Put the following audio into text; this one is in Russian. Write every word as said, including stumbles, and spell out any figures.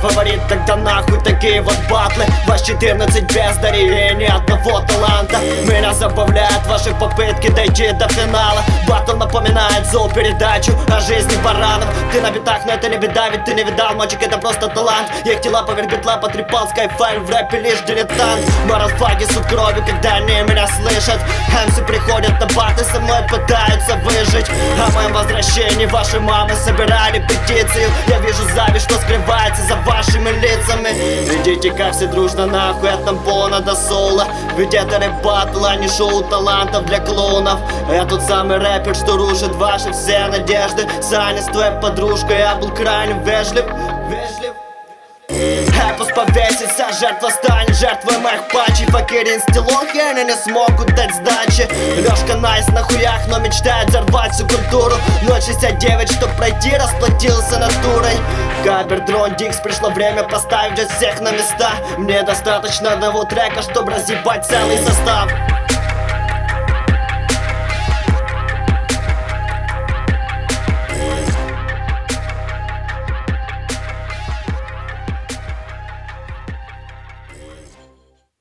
фаворит, тогда нахуй такие вот батлы. Вас четырнадцать бездарей и ни одного таланта. Меня забавляют ваши попытки дойти до финала. Батл напоминает зоопередачу о жизни баранов. Ты на битах, но это не беда, ведь ты не видал, мальчик, это просто талант. Я их тела поверх битла потрепал, скайфай в рэпе лишь дилетант. Марафаги суд кровью, когда они меня слышат. Эмси приходят на баты, со мной пытаются выжить. О моем возвращении ваши мамы собирали петицию. Я вижу зависть, что скрывается за вашими лицами. Идите-ка все дружно нахуй от тампона до сола. Ведь это рэп батл, а не шоу талантов для клоунов. Я тот самый рэпер, что рушит ваши все надежды. Саня, с твоей подружкой я был крайне вежлив, вежлив. Эпос повесится, жертва станет жертвой моих патчей. Факирин стилон, херни не смогут дать сдачи. Лёшка Найс на хуях, но мечтает взорвать всю культуру. ноль шестьдесят девять, чтоб пройти, расплатился натурой. Кабер, дрон, дикс, пришло время поставить всех на места. Мне достаточно одного трека, чтобы разъебать целый состав.